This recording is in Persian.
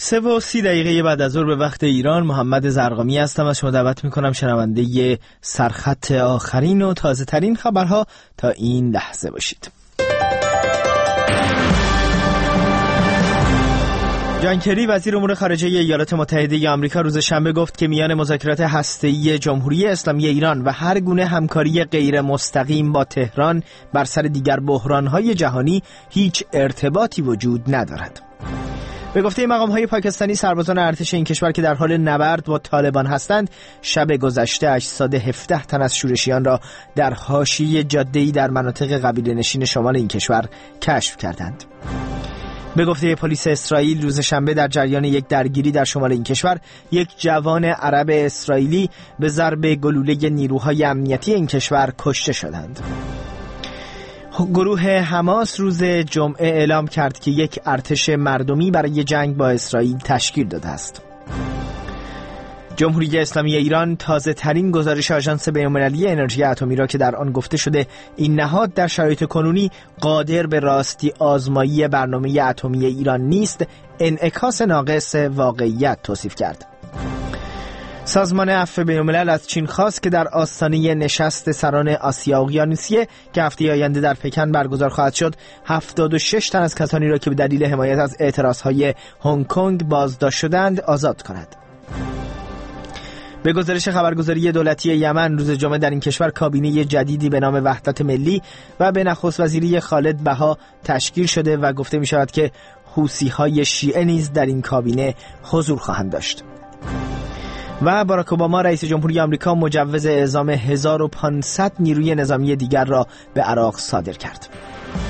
3:30 بعد از ظهر به وقت ایران، محمد زرقامی هستم و شما دعوت میکنم شنونده سرخط آخرین و تازه ترین خبرها تا این لحظه باشید. جان کری وزیر امور خارجه ایالات متحده آمریکا روز شنبه گفت که میان مذاکرات هسته‌ای جمهوری اسلامی ایران و هر گونه همکاری غیر مستقیم با تهران بر سر دیگر بحران‌های جهانی هیچ ارتباطی وجود ندارد. به گفته مقام‌های پاکستانی، سربازان ارتش این کشور که در حال نبرد با طالبان هستند، شب گذشته اجساد 17 تن از شورشیان را در حاشیه جاده‌ای در مناطق قبیله‌نشین شمال این کشور کشف کردند. به گفته پلیس اسرائیل، روز شنبه در جریان یک درگیری در شمال این کشور، یک جوان عرب اسرائیلی به ضرب گلوله نیروهای امنیتی این کشور کشته شدند. گروه حماس روز جمعه اعلام کرد که یک ارتش مردمی برای جنگ با اسرائیل تشکیل داده است. جمهوری اسلامی ایران تازه ترین گزارش آژانس بین‌المللی انرژی اتمی را که در آن گفته شده این نهاد در شرایط کنونی قادر به راستی آزمایی برنامه اتمی ایران نیست، انعکاس ناقص واقعیت توصیف کرد. سازمان عفو بین‌الملل از چین خواست که در آستانه نشست سران آسیا اقیانوسیه که هفته آینده در پکن برگزار خواهد شد، 76 تن از کسانی را که به دلیل حمایت از اعتراضهای هنگ کنگ بازداشت شدند آزاد کند. به گزارش خبرگزاری دولتی یمن، روز جمعه در این کشور کابینه جدیدی به نام وحدت ملی و به نخست وزیری خالد بها تشکیل شده و گفته می شود که حوثی‌های شیعه نیز در این کابینه حضور خواهند داشت. و باراک اوباما رئیس جمهوری آمریکا مجوز اعزام 1500 نیروی نظامی دیگر را به عراق صادر کرد.